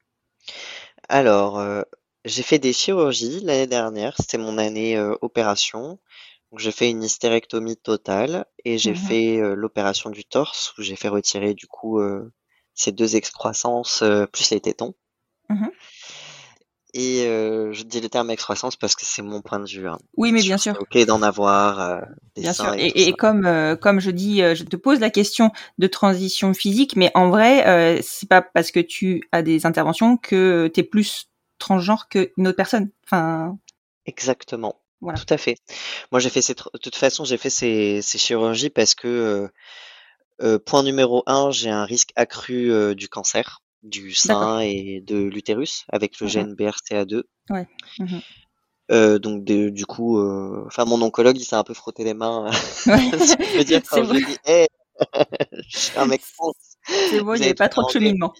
Alors, j'ai fait des chirurgies l'année dernière, c'était mon année opération. Donc j'ai fait une hystérectomie totale et j'ai Mhm, fait l'opération du torse où j'ai fait retirer du coup ces deux excroissances plus les tétons. mhm. Et je dis le terme excroissance parce que c'est mon point de vue, hein. Oui, Bien mais bien sûr, c'est sûr. ok d'en avoir des Bien sûr. seins et tout Et ça. comme je dis, je te pose la question de transition physique, mais en vrai, c'est pas parce que tu as des interventions que t'es plus transgenre qu'une autre personne. Enfin, Exactement, voilà. tout à fait. Moi, de toute façon, j'ai fait ces chirurgies parce que point numéro un, j'ai un risque accru du cancer du D'accord. sein et de l'utérus avec le Mhm. gène BRCA2. Ouais. Mhm. Donc du coup, enfin mon oncologue, il s'est un peu frotté les mains, Ouais. si on peut dire, C'est quand je vrai. lui ai dit: «Hey, je suis un mec trans, C'est bon, il vous n'y avait avez tout pas trop de arrangé?» cheminement.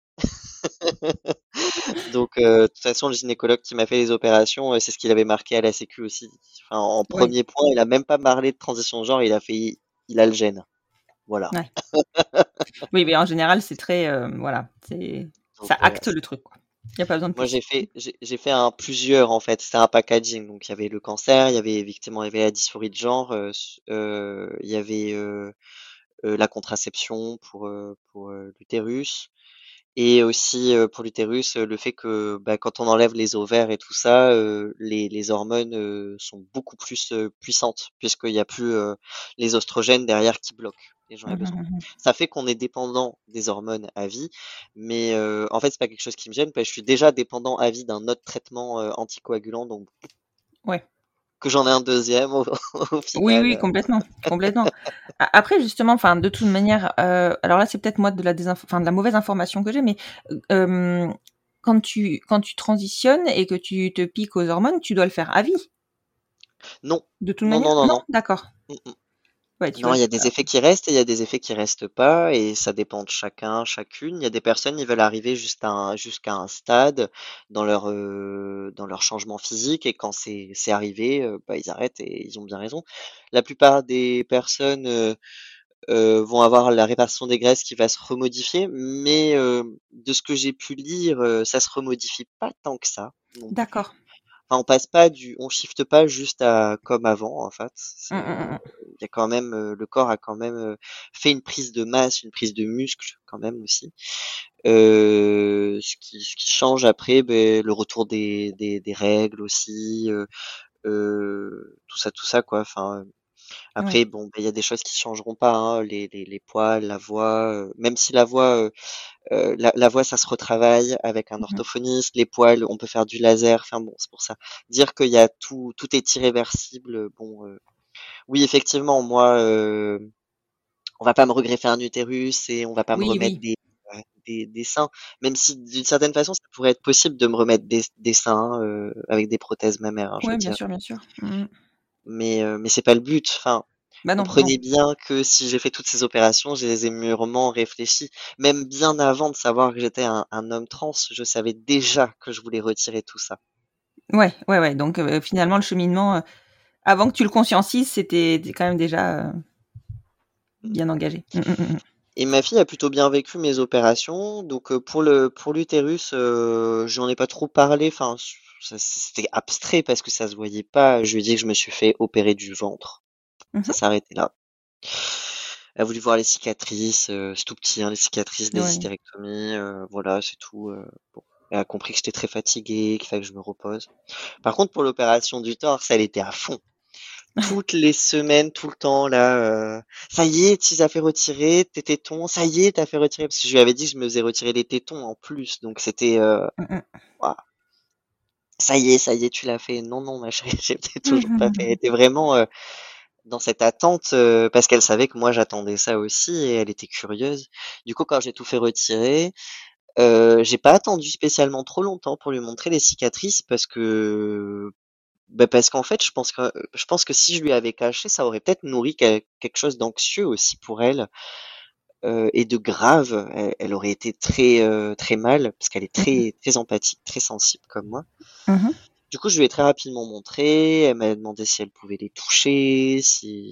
Donc de toute façon, le gynécologue qui m'a fait les opérations, c'est ce qu'il avait marqué à la sécu aussi. Enfin, en Oui. premier point, il a même pas parlé de transition de genre, il a fait: «Il a le gène». Voilà. Ouais. Oui, mais en général, c'est très, voilà, ça Donc acte le truc, quoi. Il n'y a pas besoin de moi plus. j'ai fait un plusieurs en fait, c'était un packaging. Donc il y avait le cancer, il y avait effectivement il y avait la dysphorie de genre, il y avait, la contraception pour l'utérus et aussi, pour l'utérus, le fait que, bah, quand on enlève les ovaires et tout ça, les hormones, sont beaucoup plus, puissantes puisqu'il y a plus, les oestrogènes derrière qui bloquent et j'en ai Mhm, besoin. mhm. Ça fait qu'on est dépendant des hormones à vie, mais en fait, c'est pas quelque chose qui me gêne parce que je suis déjà dépendant à vie d'un autre traitement, anticoagulant, donc Ouais. que j'en ai un deuxième au au Oui, final, oui, complètement, complètement. Après, justement, enfin, de toute manière, alors là, c'est peut-être moi de la mauvaise information que j'ai, mais euh, quand tu transitionnes et que tu te piques aux hormones, tu dois le faire à vie. non. De toute Non, manière, non, non, non, non. d'accord. Mmh mh. Ouais, tu dois Non, le il y a des faire. effets qui restent et il y a des effets qui restent pas et ça dépend de chacun, chacune. Il y a des personnes, ils veulent arriver jusqu'à un stade dans leur changement physique et quand c'est arrivé, bah, ils arrêtent et ils ont bien raison. La plupart des personnes, vont avoir la répartition des graisses qui va se remodifier, mais de ce que j'ai pu lire, ça se remodifie pas tant que ça non plus. D'accord. Enfin, on shift pas juste à comme avant, en fait. Hum, hum, hum, hum. Il y a quand même, le corps a quand même fait une prise de masse, une prise de muscle quand même aussi. Ce qui change après, ben, le retour des règles aussi, tout ça quoi. Enfin, Ouais. Après, bon, il y a des choses qui changeront pas, hein, les poils, la voix, même si la voix, la voix, ça se retravaille avec un Mmh. orthophoniste. Les poils, on peut faire du laser. Enfin bon, c'est pour ça. Dire qu'il y a tout est irréversible. Bon, oui, effectivement, moi, on va pas me regreffer un utérus et on va pas me Oui, remettre oui. des seins. Même si d'une certaine façon, ça pourrait être possible de me remettre des seins avec des prothèses mammaires, hein, je veux Ouais, bien dire. sûr, bien sûr. Mmh. Mais c'est pas le but. Enfin, Bah, non, non. comprenez bien que si j'ai fait toutes ces opérations, je les ai mûrement réfléchies. Même bien avant de savoir que j'étais un homme trans, je savais déjà que je voulais retirer tout ça. Ouais, ouais, ouais, donc finalement le cheminement, avant que tu le conscientises, c'était quand même déjà, bien engagé. Mmh, mmh, mmh, mmh. Et ma fille a plutôt bien vécu mes opérations, donc pour l'utérus, j'en ai pas trop parlé. Enfin, c'était abstrait parce que ça se voyait pas. Je lui ai dit que je me suis fait opérer du ventre. Ça Mmh. s'est arrêté là. Elle a voulu voir les cicatrices, c'est tout petit, hein, les cicatrices des Ouais. hystérectomies, voilà, c'est tout. Bon. Elle a compris que j'étais très fatiguée, qu'il fallait que je me repose. Par contre, pour l'opération du torse, elle était à fond. Toutes les semaines, tout le temps, là, ça y est, tu as fait retirer tes tétons, ça y est, t'as fait retirer, parce que je lui avais dit que je me faisais retirer les tétons en plus, donc c'était, Mmh mh. ouah, ça y est, tu l'as fait. Non, non, ma chérie, j'ai peut-être toujours pas fait. Elle Mmh. était vraiment dans cette attente, parce qu'elle savait que moi j'attendais ça aussi et elle était curieuse. Du coup, quand j'ai tout fait retirer, j'ai pas attendu spécialement trop longtemps pour lui montrer les cicatrices parce qu'en fait, je pense que si je lui avais caché, ça aurait peut-être nourri quelque chose d'anxieux aussi pour elle, et de grave. Elle aurait été très mal parce qu'elle est Mmh. très très empathique, très sensible comme moi. Mmh. Du coup, je lui ai très rapidement montré. Elle m'a demandé si elle pouvait les toucher,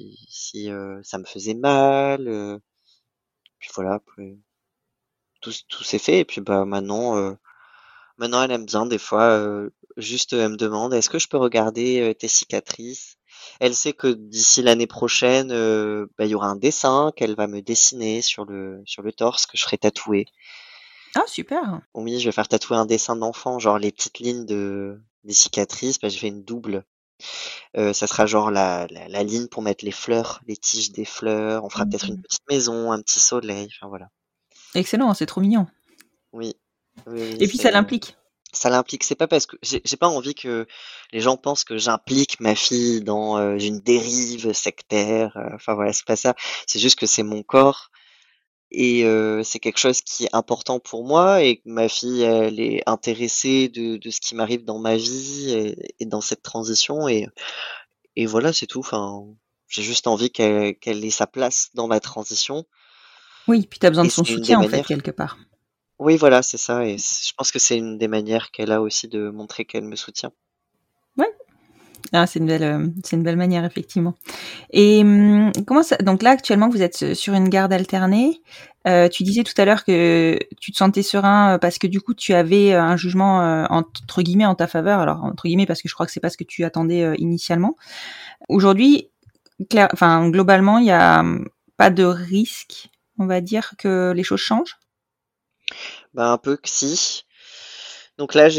si ça me faisait mal, puis voilà, après tout s'est fait et puis, bah, maintenant elle aime bien des fois, juste, elle me demande: «Est-ce que je peux regarder, tes cicatrices?» Elle sait que d'ici l'année prochaine, bah, il y aura un dessin qu'elle va me dessiner sur le torse que je ferai tatouer. Ah super! Oui, je vais faire tatouer un dessin d'enfant, genre les petites lignes des cicatrices, bah, j'ai fait une double. Ça sera genre la ligne pour mettre les fleurs, les tiges des fleurs. On fera peut-être une Mmh. petite maison, un petit soleil, enfin voilà. Excellent, c'est trop mignon Oui, oui, oui, et puis ça l'implique. ça l'implique. C'est pas parce que j'ai pas envie que les gens pensent que j'implique ma fille dans, une dérive sectaire, enfin voilà, c'est pas ça. C'est juste que c'est mon corps et c'est quelque chose qui est important pour moi et que ma fille, elle est intéressée de ce qui m'arrive dans ma vie et dans cette transition et voilà, c'est tout. Enfin, j'ai juste envie qu'elle ait sa place dans ma transition Oui, puis tu as besoin et de son c'est une des soutien en fait manières. quelque part. Oui, voilà, c'est ça et je pense que c'est une des manières qu'elle a aussi de montrer qu'elle me soutient. Ouais. Ah c'est une belle manière effectivement et comment ça donc là actuellement vous êtes, sur une garde alternée. Tu disais tout à l'heure que tu te sentais serein, parce que du coup tu avais, un jugement, entre guillemets «en ta faveur». Alors entre guillemets parce que je crois que c'est pas ce que tu attendais, initialement. Aujourd'hui, globalement, il y a, pas de risque, on va dire, que les choses changent? Bah, un peu que si. Donc là,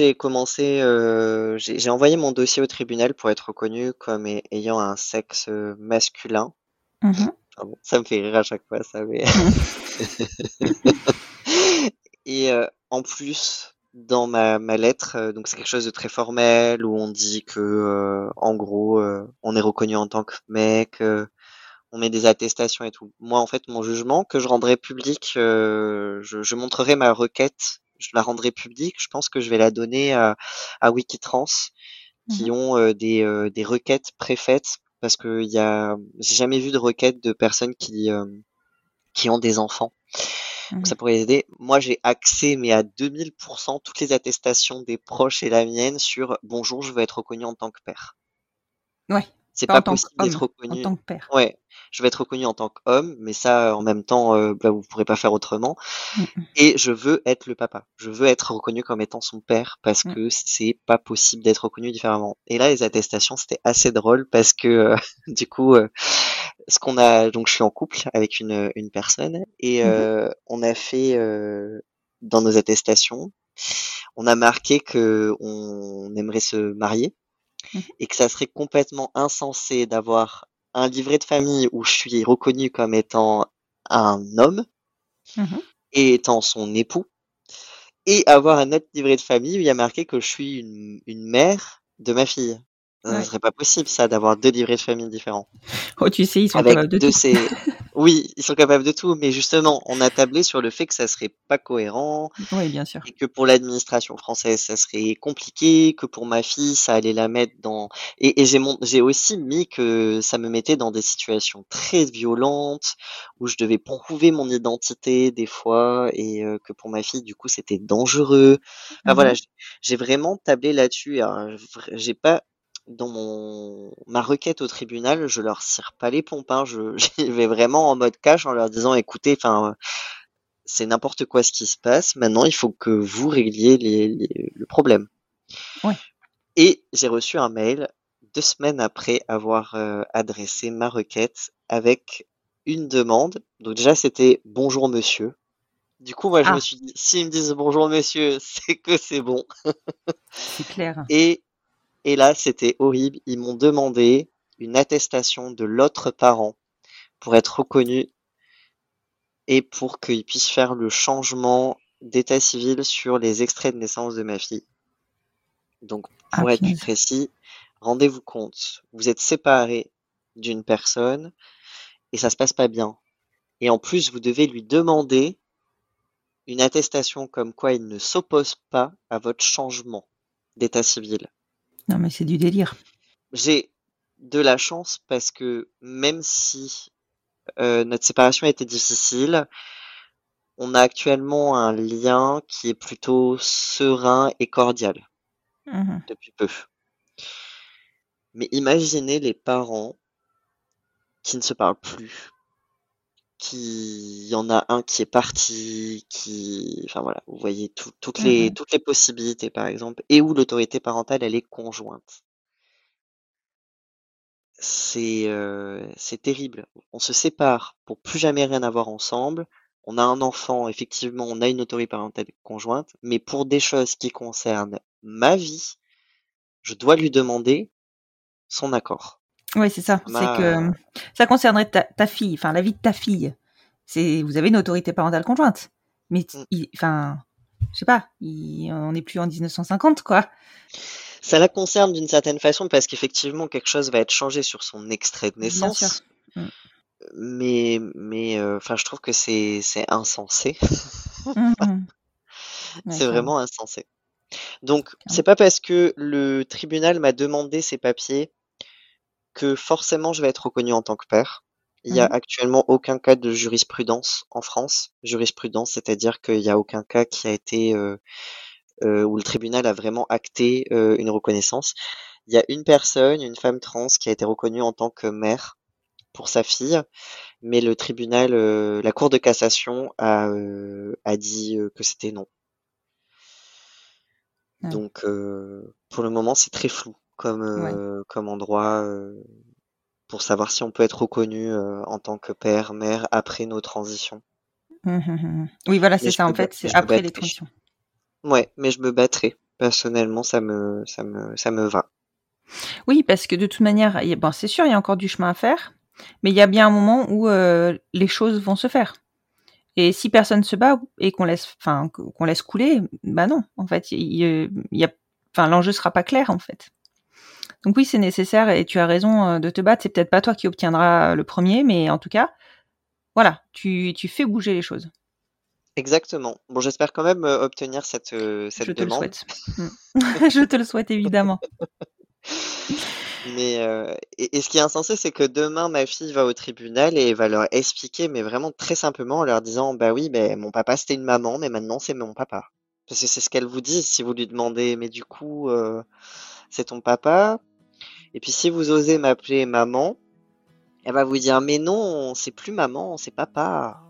j'ai envoyé mon dossier au tribunal pour être reconnu comme ayant un sexe masculin. Mmh. Pardon, ça me fait rire à chaque fois, ça, mais et en plus, dans ma lettre, donc c'est quelque chose de très formel où on dit que, en gros, on est reconnu en tant que mec, on met des attestations et tout. Moi, en fait, mon jugement que je rendrai public, je montrerai ma requête, je la rendrai publique. Je pense que je vais la donner à Wikitrans qui Mmh. ont, des requêtes préfaites parce que j'ai jamais vu de requête de personnes qui ont des enfants. Donc Mmh. ça pourrait aider. Moi, j'ai accès, mais à 2000 toutes les attestations des proches et la mienne sur: «Bonjour, je veux être reconnu en tant que père». Ouais, C'est pas en pas tant possible d'être qu'homme, en reconnu. tant que père. Ouais, je vais être reconnu en tant qu'homme, mais ça, en même temps, bah, vous pourrez pas faire autrement Mmh mh. et je veux être le papa. Je veux être reconnu comme étant son père parce Mmh. que c'est pas possible d'être reconnu différemment et là, les attestations, c'était assez drôle parce que, du coup, donc je suis en couple avec une personne et Mmh. on a fait, dans nos attestations, on a marqué qu'on aimerait se marier Mmh. et que ça serait complètement insensé d'avoir un livret de famille où je suis reconnu comme étant un homme Mhm. et étant son époux, et avoir un autre livret de famille où il y a marqué que je suis une mère de ma fille. Ça Ouais. serait pas possible, ça, d'avoir 2 livrets de famille différents. Oh, tu sais, ils sont Avec capables de de tout. ces Oui, ils sont capables de tout, mais justement, on a tablé sur le fait que ça serait pas cohérent Oui, bien sûr. et que pour l'administration française, ça serait compliqué, que pour ma fille, ça allait la mettre dans et j'ai aussi mis que ça me mettait dans des situations très violentes, où je devais prouver mon identité des fois et que pour ma fille, du coup, c'était dangereux. Enfin voilà, Mhm. j'ai vraiment tablé là-dessus. Alors, j'ai pas dans ma requête au tribunal, je leur cire pas les pompes, hein. J'y vais vraiment en mode cash en leur disant, écoutez, enfin, c'est n'importe quoi ce qui se passe. Maintenant, il faut que vous régliez le problème. Ouais. Et j'ai reçu un mail 2 semaines après avoir adressé ma requête avec une demande. Donc déjà, c'était bonjour monsieur. Du coup, moi, je me Ah, suis dit, s'ils me disent bonjour monsieur, c'est que c'est bon. c'est clair. Et, et là, c'était horrible. Ils m'ont demandé une attestation de l'autre parent pour être reconnu et pour qu'ils puissent faire le changement d'état civil sur les extraits de naissance de ma fille. Donc, Ah, pour être plus punaise. précis, rendez-vous compte, vous êtes séparés d'une personne et ça se passe pas bien. Et en plus, vous devez lui demander une attestation comme quoi il ne s'oppose pas à votre changement d'état civil. Non, mais c'est du délire. J'ai de la chance parce que même si notre séparation a été difficile, on a actuellement un lien qui est plutôt serein et cordial Mhm. depuis peu. Mais imaginez les parents qui ne se parlent plus, il y en a un qui est parti, enfin voilà, vous voyez Mhm. toutes les possibilités par exemple, et où l'autorité parentale elle est conjointe. C'est terrible. On se sépare pour plus jamais rien avoir ensemble. On a un enfant, effectivement, on a une autorité parentale conjointe, mais pour des choses qui concernent ma vie, je dois lui demander son accord. Oui, c'est Ça ça. C'est que m'a ça concernerait ta fille, enfin la vie de ta fille. Vous avez une autorité parentale conjointe. Mais Mmh. enfin, je sais pas, on n'est plus en 1950, quoi. Ça la concerne d'une certaine façon parce qu'effectivement quelque chose va être changé sur son extrait de Bien sûr. naissance, mais enfin je trouve que c'est insensé. Mhm. Ouais, C'est clairement, vraiment insensé. Donc c'est clairement. pas parce que le tribunal m'a demandé ces papiers que forcément je vais être reconnu en tant que père. Il y a Mhm. actuellement aucun cas de jurisprudence en France. Jurisprudence, c'est-à-dire qu'il y a aucun cas qui a été où le tribunal a vraiment acté une reconnaissance. Il y a une personne, une femme trans, qui a été reconnue en tant que mère pour sa fille, mais le tribunal, la Cour de cassation a dit que c'était non. Ouais. Donc, pour le moment, c'est très flou Ouais. comme endroit pour savoir si on peut être reconnu en tant que père, mère après nos transitions. Mhm. Oui, voilà, Mais c'est ça. En fait, mais c'est je me après les battrai. transitions. Ouais, mais je me battrai. Personnellement, ça me va. Oui, parce que de toute manière, bon, c'est sûr, il y a encore du chemin à faire, mais il y a bien un moment où les choses vont se faire. Et si personne se bat et qu'on laisse couler, bah non, en fait, l'enjeu sera pas clair, en fait. Donc oui, c'est nécessaire et tu as raison de te battre. C'est peut-être pas toi qui obtiendras le premier, mais en tout cas, voilà, tu fais bouger les choses. Exactement. Bon, j'espère quand même obtenir Je cette te le demande. souhaite. Je te le souhaite évidemment. Mais et ce qui est insensé, c'est que demain, ma fille va au tribunal et va leur expliquer, mais vraiment très simplement, en leur disant, bah oui, ben mon papa c'était une maman, mais maintenant c'est mon papa. Parce que c'est ce qu'elle vous dit si vous lui demandez, mais du coup, c'est ton papa. Et puis si vous osez m'appeler maman, elle va vous dire, mais non, c'est plus maman, c'est papa.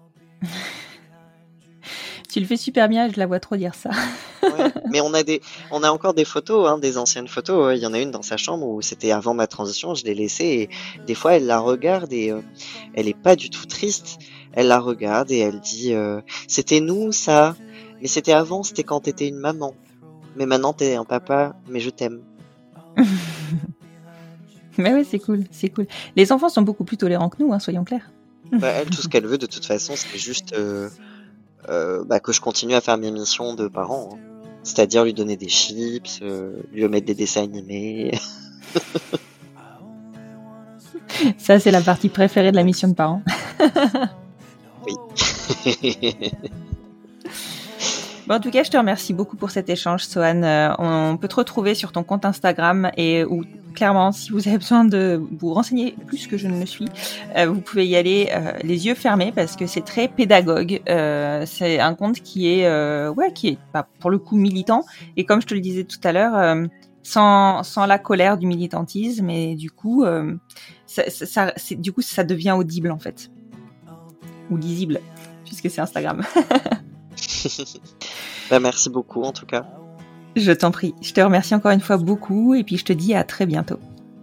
Tu le fais super bien, je la vois trop dire ça. Ouais, mais on a encore des photos, hein, des anciennes photos. Il y en a une dans sa chambre où c'était avant ma transition, je l'ai laissée et des fois elle la regarde et elle est pas du tout triste. Elle la regarde et elle dit c'était nous ça, mais c'était avant, c'était quand t'étais une maman. Mais maintenant t'es un papa, mais je t'aime. Mais ouais, c'est cool, c'est cool. Les enfants sont beaucoup plus tolérants que nous, hein, soyons clairs. Elle, tout ce qu'elle veut, de toute façon, c'est juste que je continue à faire mes missions de parent, hein. C'est-à-dire lui donner des chips, lui mettre des dessins animés. Ça, c'est la partie préférée de la mission de parents. Oui. Bon, en tout cas, je te remercie beaucoup pour cet échange, Sohan. On peut te retrouver sur ton compte Instagram et où, clairement, si vous avez besoin de vous renseigner plus que je ne le suis, vous pouvez y aller les yeux fermés parce que c'est très pédagogue. C'est un compte qui est pour le coup militant et comme je te le disais tout à l'heure, sans la colère du militantisme et du coup, ça devient audible en fait ou lisible puisque c'est Instagram. Merci beaucoup en tout cas. Je t'en prie. Je te remercie encore une fois beaucoup et puis je te dis à très bientôt.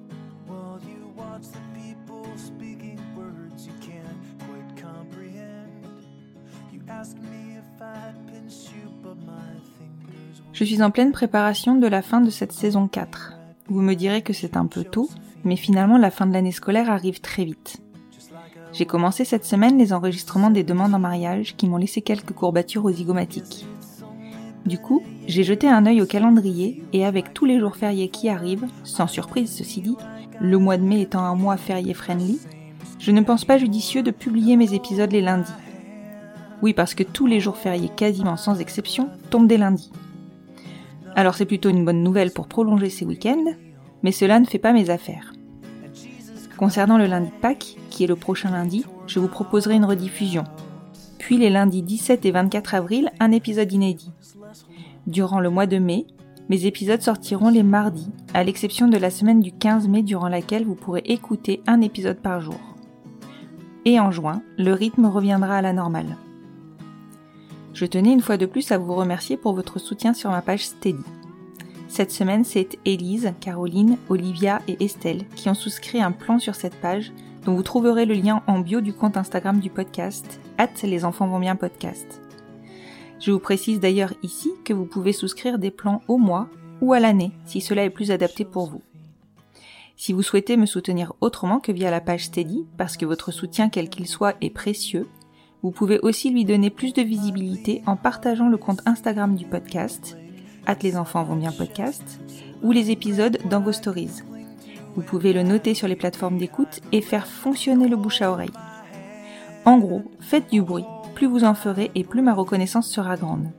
Je suis en pleine préparation de la fin de cette saison 4. Vous me direz que c'est un peu tôt, mais finalement la fin de l'année scolaire arrive très vite. J'ai commencé cette semaine les enregistrements des demandes en mariage qui m'ont laissé quelques courbatures aux zygomatiques. Du coup, j'ai jeté un œil au calendrier et avec tous les jours fériés qui arrivent, sans surprise ceci dit, le mois de mai étant un mois férié friendly, je ne pense pas judicieux de publier mes épisodes les lundis. Oui, parce que tous les jours fériés quasiment sans exception tombent des lundis. Alors c'est plutôt une bonne nouvelle pour prolonger ces week-ends, mais cela ne fait pas mes affaires. Concernant le lundi de Pâques, qui est le prochain lundi, je vous proposerai une rediffusion. Puis les lundis 17 et 24 avril, un épisode inédit. Durant le mois de mai, mes épisodes sortiront les mardis, à l'exception de la semaine du 15 mai durant laquelle vous pourrez écouter un épisode par jour. Et en juin, le rythme reviendra à la normale. Je tenais une fois de plus à vous remercier pour votre soutien sur ma page Steady. Cette semaine, c'est Élise, Caroline, Olivia et Estelle qui ont souscrit un plan sur cette page dont vous trouverez le lien en bio du compte Instagram du podcast, @lesenfantsvonbienpodcast. Je vous précise d'ailleurs ici que vous pouvez souscrire des plans au mois ou à l'année si cela est plus adapté pour vous. Si vous souhaitez me soutenir autrement que via la page Steady, parce que votre soutien quel qu'il soit est précieux, vous pouvez aussi lui donner plus de visibilité en partageant le compte Instagram du podcast, @lesenfantsvonbienpodcast, ou les épisodes dans vos stories. Vous pouvez le noter sur les plateformes d'écoute et faire fonctionner le bouche à oreille. En gros, faites du bruit, plus vous en ferez et plus ma reconnaissance sera grande.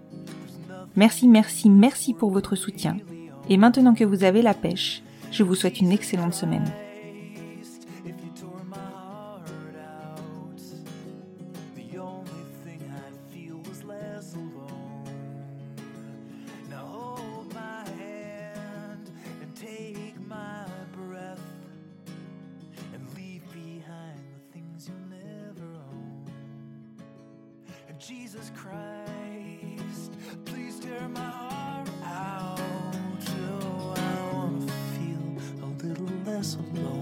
Merci pour votre soutien. Et maintenant que vous avez la pêche, je vous souhaite une excellente semaine. Jesus Christ, please tear my heart out. Oh, I wanna feel a little less alone.